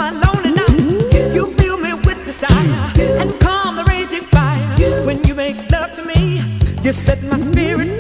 my lonely nights. You fill me with desire and calm the raging fire. When you make love to me, you set my spirit